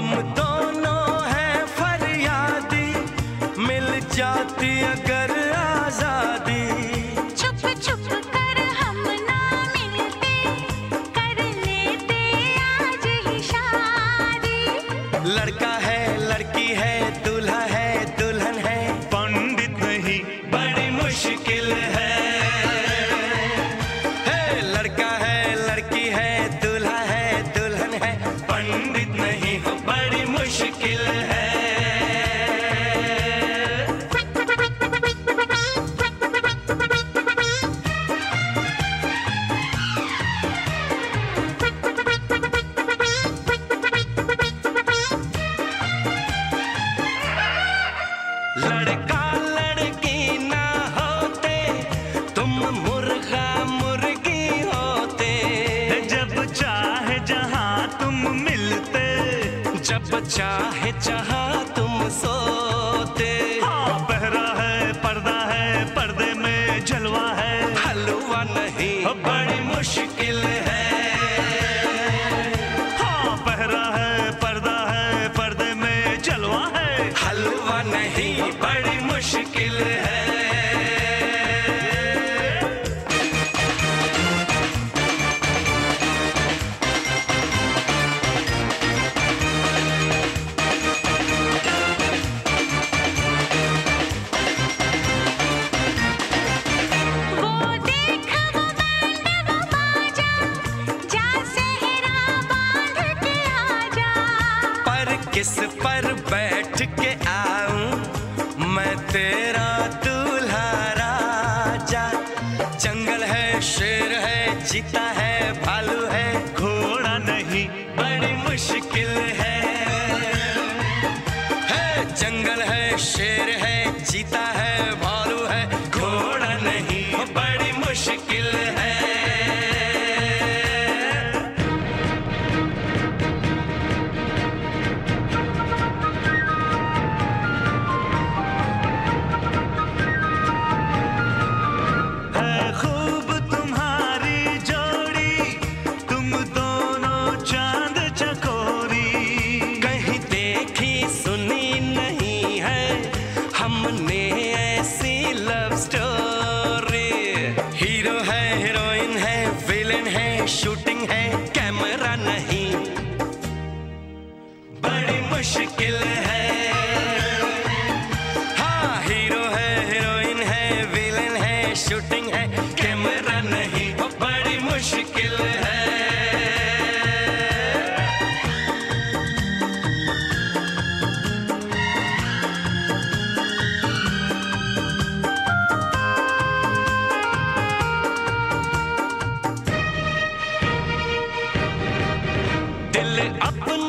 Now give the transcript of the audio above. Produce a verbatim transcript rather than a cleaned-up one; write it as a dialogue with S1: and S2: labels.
S1: हम दोनों हैं फरियादी, मिल जाती अगर आजादी।
S2: छुप छुप कर हम ना मिलते, कर लेते आज ही शादी।
S1: लड़का है लड़की है, दूल्हा है दुल्हन है,
S3: पंडित नहीं
S1: बड़ी मुश्किल है। हे लड़का है लड़की है, दूल्हा है दुल्हन है, पंडित नहीं हो बड़ी मुश्किल है। लड़का लड़की ना होते, तुम मुर्गा मुर्गी होते।
S3: जब चाहे जहां तुम मिलते,
S1: जब चाहे जहां तुम सोते।
S3: हाँ पहरा है पर्दा है, पर्दे में जलवा है,
S1: हलवा नहीं बड़ी मुश्किल है।
S3: हाँ पहरा है पर्दा है, पर्दे में जलवा है,
S1: हलवा नहीं बड़ी मुश्किल है।
S2: वो देख वो बैंड वो बाजा, जा सेहरा बांध के आजा।
S1: पर किस पर बैठ के आऊं मैं तेरा दूल्हा राजा। जंगल है शेर है, चीता है भालू है,
S3: घोड़ा नहीं
S1: बड़ी मुश्किल है। है जंगल है शेर है, चीता है भालू है, घोड़ा नहीं बड़ी मुश्किल है।
S3: है खूब तुम्हारी जोड़ी, तुम दोनों चांद चकोरी।
S1: कहीं देखी सुनी नहीं है हमने ऐसी लव स्टोरी। हीरो है हीरोइन है, विलेन है, शूटिंग है, कैमरा नहीं बड़ी मुश्किल है। हाँ हीरो है हीरोइन है, विलेन है, शूटिंग है, कैमरा नहीं बड़ी मुश्किल है। दिल अपना